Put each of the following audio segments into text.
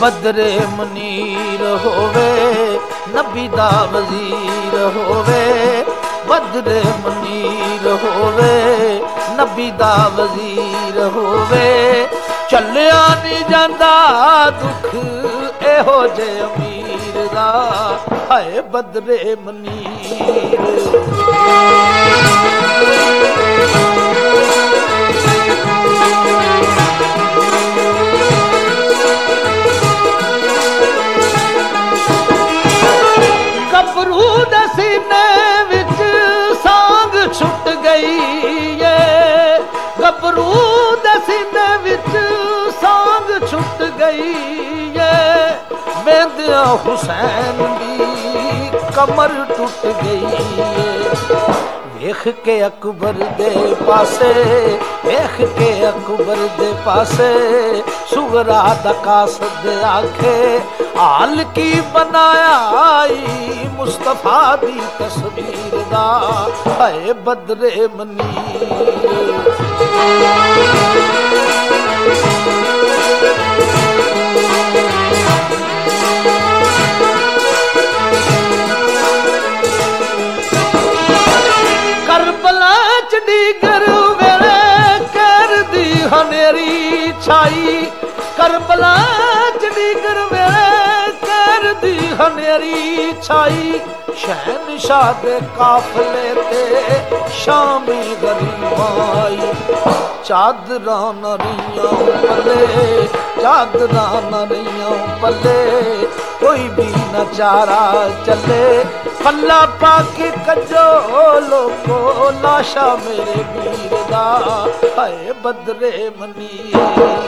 बदरे मुनीर होवे नबी दा वजीर होवे, बदरे मुनीर होवे नबी दा वजीर होवे, चलिया नहीं जांदा दुख एहो जे अमीर दा, हाय बदरे मुनीर। गबरू दे सीने विच सांग छुट गई है, गबरू दे सीने विच सांग छुट गई है, वेंदिया हुसैन दी कमर टूट गई है। वेख के अकबर दे पासे, वेख के अकबर दे पासे, सुगरा दा कासद आखे हाल की बनाया आई मुस्तफा दी तस्वीर दा, हाय बदरे मुनीर। करबला च डीगर वेले कर दी हनेरी छाई, करबला च डीगर वेले कर दी हनेरी छाई, शहनशाह दे काफले ते शामी गरीबाई, चादरां नरियां पले, चादरां नरियां पले, कोई भी न चारा चले, पल्ला पाके कजो लोगो लाशा मेरे वीर दा, हाय बदरे मुनीर।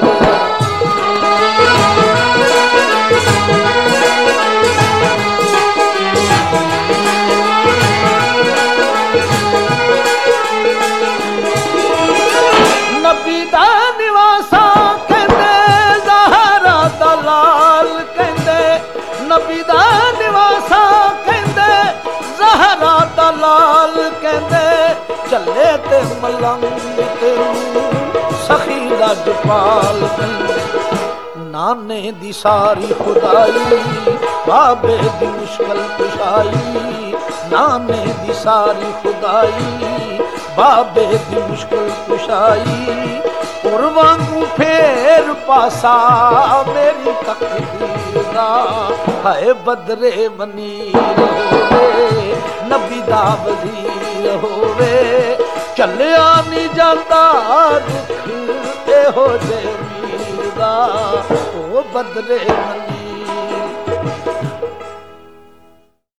नबी दा निवासा कहंदे ज़हरा दा लाल कहंदे, नबी दा निवासा कहंदे ज़हरा दा लाल कहंदे, चले ते मलंग ते सखी लजपाल कहंदे, नाने दी सारी खुदाई बाबे दी मुश्किल कुशाई, नाने दी सारी खुदाई बाबे दी मुश्किल कुशाई, उर्वांगू फेर पासा मेरी तकदीर दा, हाय बदरे मुनीर होवे नबी दा वजीर होवे, चलिया नहीं जांदा दुख एहो जे मीर दा, ओ बदरे मुनीर।